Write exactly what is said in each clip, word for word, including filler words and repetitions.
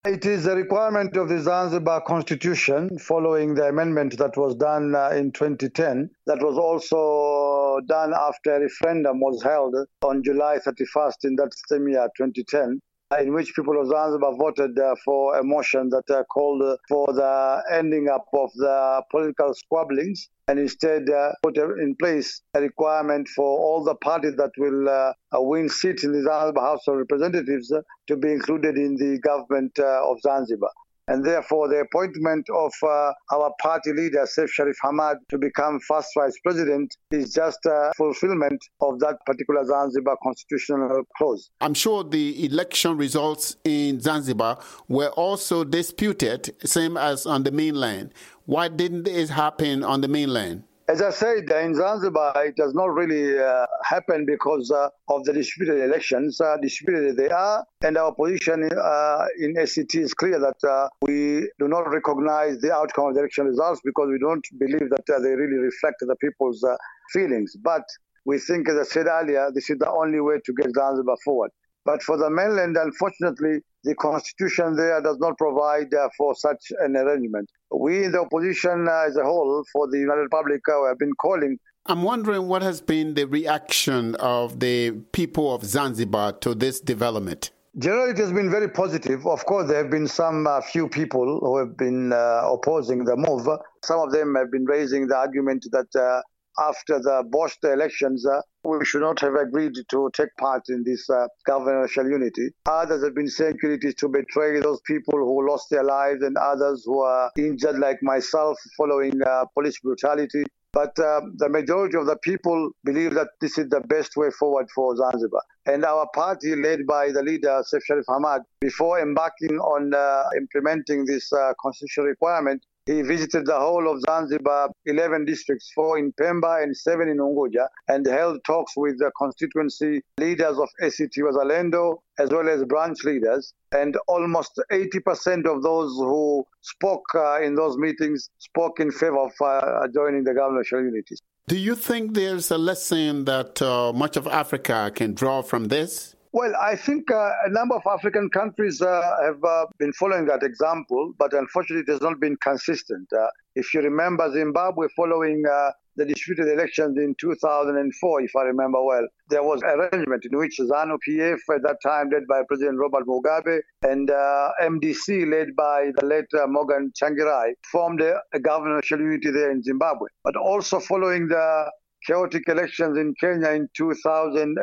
It is a requirement of the Zanzibar Constitution following the amendment that was done uh, in twenty ten, that was also done after a referendum was held on July thirty-first in that same year, twenty ten, in which people of Zanzibar voted uh, for a motion that uh, called uh, for the ending up of the political squabblings, and instead uh, put in place a requirement for all the parties that will uh, win seats in the Zanzibar House of Representatives uh, to be included in the government uh, of Zanzibar. And therefore, the appointment of uh, our party leader, Saif Sharif Hamad, to become first vice president is just a fulfillment of that particular Zanzibar constitutional clause. I'm sure the election results in Zanzibar were also disputed, same as on the mainland. Why didn't it happen on the mainland? As I said, in Zanzibar, it does not really uh, happen because uh, of the disputed elections. Uh, disputed they are, and our position uh, in A C T is clear that uh, we do not recognize the outcome of the election results because we don't believe that uh, they really reflect the people's uh, feelings. But we think, as I said earlier, this is the only way to get Zanzibar forward. But for the mainland, unfortunately, the constitution there does not provide uh, for such an arrangement. We in the opposition uh, as a whole for the United Republic uh, have been calling. I'm wondering what has been the reaction of the people of Zanzibar to this development. Generally, it has been very positive. Of course, there have been some uh, few people who have been uh, opposing the move. Some of them have been raising the argument that uh, after the Bosch elections, uh, we should not have agreed to take part in this uh, governmental unity. Others have been saying it is to betray those people who lost their lives and others who are injured like myself following uh, police brutality. But uh, the majority of the people believe that this is the best way forward for Zanzibar. And our party, led by the leader, Saif Sharif Hamad, before embarking on uh, implementing this uh, constitutional requirement, he visited the whole of Zanzibar, eleven districts, four in Pemba and seven in Unguja, and held talks with the constituency leaders of A C T Wazalendo, as well as branch leaders. And almost eighty percent of those who spoke uh, in those meetings spoke in favor of uh, joining the governmental unity. Do you think there's a lesson that uh, much of Africa can draw from this? Well, I think uh, a number of African countries uh, have uh, been following that example, but unfortunately it has not been consistent. Uh, if you remember Zimbabwe following uh, the disputed elections in two thousand four, if I remember well, there was an arrangement in which ZANU-P F at that time led by President Robert Mugabe and uh, M D C led by the late uh, Morgan Tsvangirai formed a, a governmental unity there in Zimbabwe. But also following the chaotic elections in Kenya in two thousand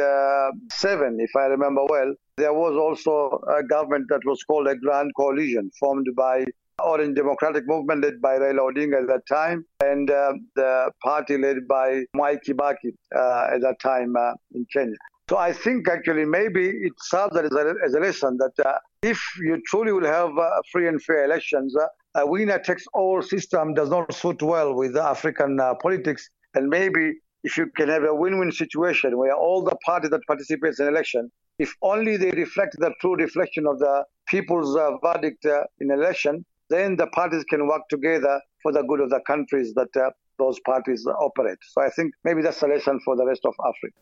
seven, if I remember well, there was also a government that was called a Grand Coalition, formed by Orange Democratic Movement led by Raila Odinga at that time, and uh, the party led by Mwai Kibaki uh, at that time uh, in Kenya. So I think actually maybe it serves as a, as a lesson that uh, if you truly will have uh, free and fair elections, uh, a winner-takes-all system does not suit well with African uh, politics. And maybe if you can have a win-win situation where all the parties that participate in election, if only they reflect the true reflection of the people's uh, verdict uh, in election, then the parties can work together for the good of the countries that uh, those parties operate. So I think maybe that's a lesson for the rest of Africa.